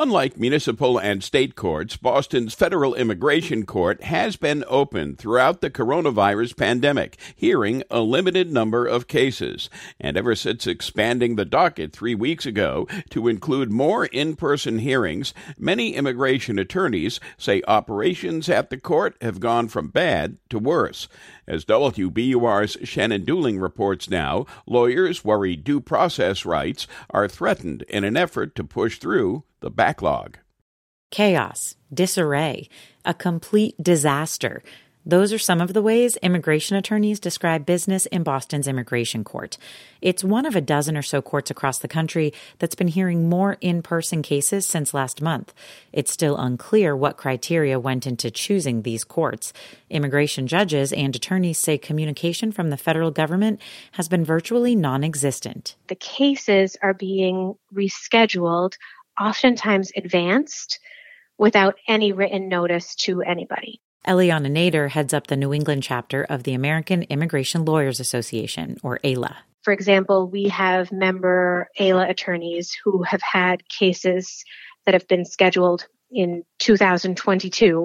Unlike municipal and state courts, Boston's federal immigration court has been open throughout the coronavirus pandemic, hearing a limited number of cases. And ever since expanding the docket 3 weeks ago to include more in-person hearings, many immigration attorneys say operations at the court have gone from bad to worse. As WBUR's Shannon Dooling reports now, lawyers worry due process rights are threatened in an effort to push through the backlog. Chaos, disarray, a complete disaster. Those are some of the ways immigration attorneys describe business in Boston's immigration court. It's one of a dozen or so courts across the country that's been hearing more in-person cases since last month. It's still unclear what criteria went into choosing these courts. Immigration judges and attorneys say communication from the federal government has been virtually non-existent. The cases are being rescheduled, oftentimes advanced, without any written notice to anybody. Eliana Nader heads up the New England chapter of the American Immigration Lawyers Association, or AILA. For example, we have member AILA attorneys who have had cases that have been scheduled in 2022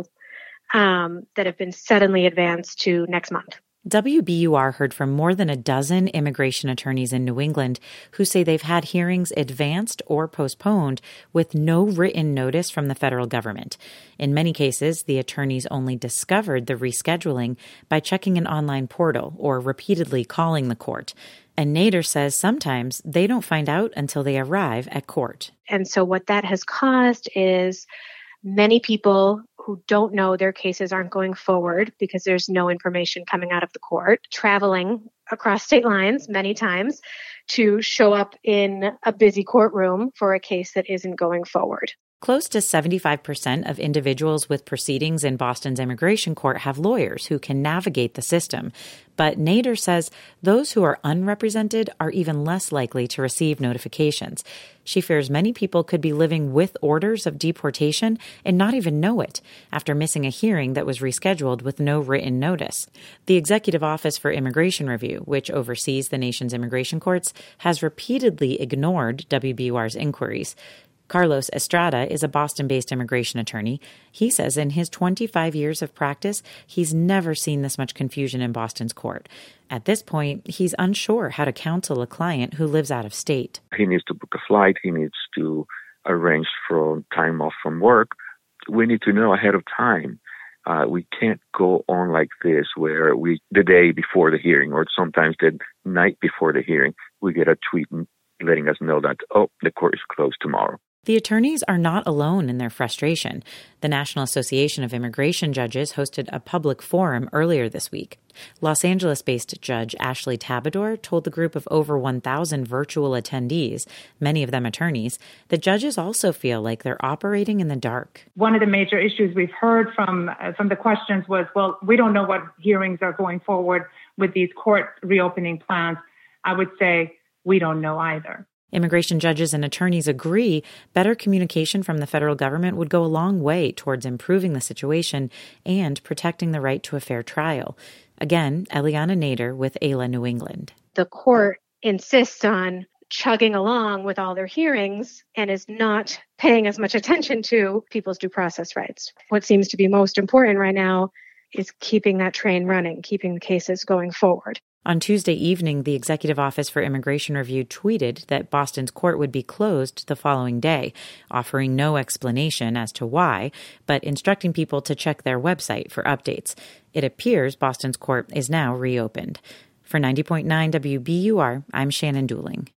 that have been suddenly advanced to next month. WBUR heard from more than a dozen immigration attorneys in New England who say they've had hearings advanced or postponed with no written notice from the federal government. In many cases, the attorneys only discovered the rescheduling by checking an online portal or repeatedly calling the court. And Nader says sometimes they don't find out until they arrive at court. And so what that has caused is many people who don't know their cases aren't going forward because there's no information coming out of the court, traveling across state lines many times to show up in a busy courtroom for a case that isn't going forward. Close to 75% of individuals with proceedings in Boston's immigration court have lawyers who can navigate the system. But Nader says those who are unrepresented are even less likely to receive notifications. She fears many people could be living with orders of deportation and not even know it after missing a hearing that was rescheduled with no written notice. The Executive Office for Immigration Review, which oversees the nation's immigration courts, has repeatedly ignored WBUR's inquiries. Carlos Estrada is a Boston-based immigration attorney. He says in his 25 years of practice, he's never seen this much confusion in Boston's court. At this point, he's unsure how to counsel a client who lives out of state. He needs to book a flight. He needs to arrange for time off from work. We need to know ahead of time. We can't go on like this where the day before the hearing or sometimes the night before the hearing, we get a tweet letting us know that, the court is closed tomorrow. The attorneys are not alone in their frustration. The National Association of Immigration Judges hosted a public forum earlier this week. Los Angeles-based Judge Ashley Tabador told the group of over 1,000 virtual attendees, many of them attorneys, that judges also feel like they're operating in the dark. One of the major issues we've heard from the questions was, well, we don't know what hearings are going forward with these court reopening plans. I would say we don't know either. Immigration judges and attorneys agree better communication from the federal government would go a long way towards improving the situation and protecting the right to a fair trial. Again, Eliana Nader with AILA New England. The court insists on chugging along with all their hearings and is not paying as much attention to people's due process rights. What seems to be most important right now is keeping that train running, keeping the cases going forward. On Tuesday evening, the Executive Office for Immigration Review tweeted that Boston's court would be closed the following day, offering no explanation as to why, but instructing people to check their website for updates. It appears Boston's court is now reopened. For 90.9 WBUR, I'm Shannon Dooling.